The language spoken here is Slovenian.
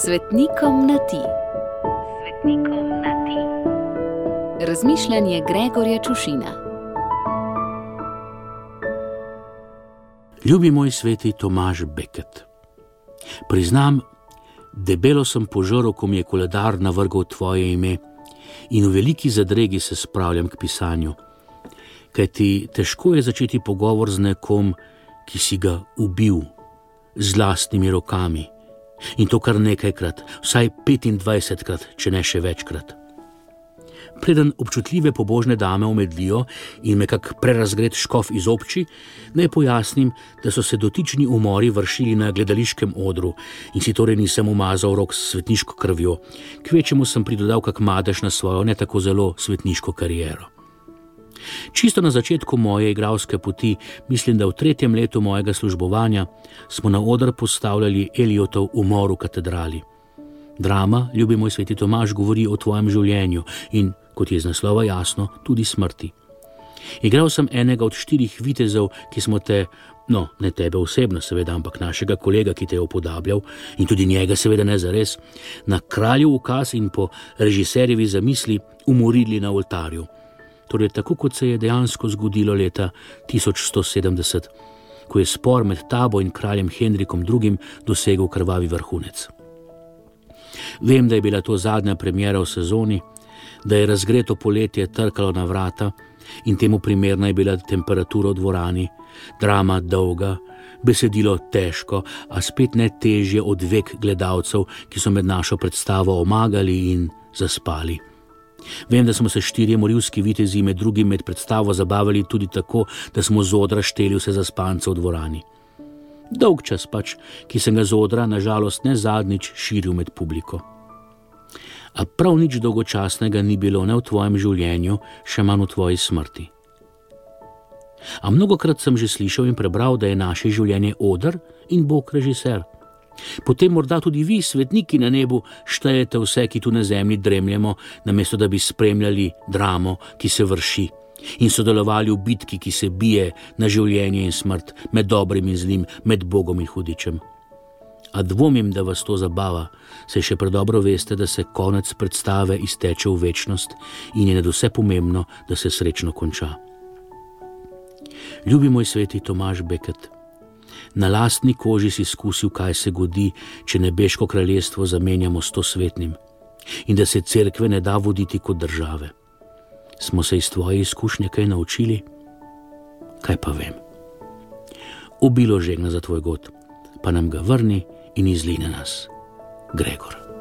Svetnikom na ti. Svetnikom na ti. Razmišljanje Gregorja Čušina. Ljubi moj sveti Tomaž Beckett, priznam, debelo sem požrl, ko mi je koledar navrgal tvoje ime in v veliki zadregi se spravljam k pisanju, kajti težko je začeti pogovor z nekom, ki si ga ubil z lastnimi rokami, in to kar nekajkrat, vsaj 25krat, če ne še večkrat. Preden občutljive pobožne dame omedlijo in me kak prerazgret škof izobči, naj pojasnim, da so se dotični umori vršili na gledališkem odru in si torej nisem umazal rok s svetniško krvjo, kvečemu sem pridodal kak madež na svojo ne tako zelo svetniško kariero. Čisto na začetku moje igralske poti, mislim, da v 3. letu mojega službovanja, smo na oder postavljali Eliotov Umor v katedrali. Drama, ljubi moj sveti Tomaž, govori o tvojem življenju in, kot je iz naslova jasno, tudi smrti. Igral sem enega od 4 vitezov, ki smo te, ne tebe osebno seveda, ampak našega kolega, ki te je upodabljal, in tudi njega seveda ne zares, na kraljev ukaz in po režiserjevi zamisli umorili na oltarju. Torej tako, kot se je dejansko zgodilo leta 1170, ko je spor med tabo in kraljem Henrikom II. Dosegel krvavi vrhunec. Vem, da je bila to zadnja premiera v sezoni, da je razgreto poletje trkalo na vrata in temu primerna je bila temperatura v dvorani, drama dolga, besedilo težko, a spet ne težje od vek gledalcev, ki so med našo predstavo omagali in zaspali. Vem, da smo se 4 morilski vitezi med drugim med predstavo zabavali tudi tako, da smo z odra šteli vse zaspance v dvorani. Dolg čas pač, ki sem ga z odra, nažalost ne zadnjič, širil med publiko. A prav nič dolgočasnega ni bilo ne v tvojem življenju, še manj v tvoji smrti. A mnogokrat sem že slišal in prebral, da je naše življenje oder in Bog režiser. Potem morda tudi vi, svetniki na nebu, štejete vse, ki tu na zemlji dremljemo, namesto da bi spremljali dramo, ki se vrši, in sodelovali v bitki, ki se bije na življenje in smrt, med dobrim in zlim, med Bogom in hudičem. A dvomim, da vas to zabava, saj še predobro veste, da se konec predstave izteče v večnost in je nadvse pomembno, da se srečno konča. Ljubi moj sveti Tomaž Beckett, na lastni koži si izkusil, kaj se godi, če nebeško kraljestvo zamenjamo s to svetnim in da se cerkve ne da voditi kot države. Smo se iz tvoje izkušnje kaj naučili? Kaj pa vem. Obilo žegna za tvoj god, pa nam ga vrni in izline nas. Gregor.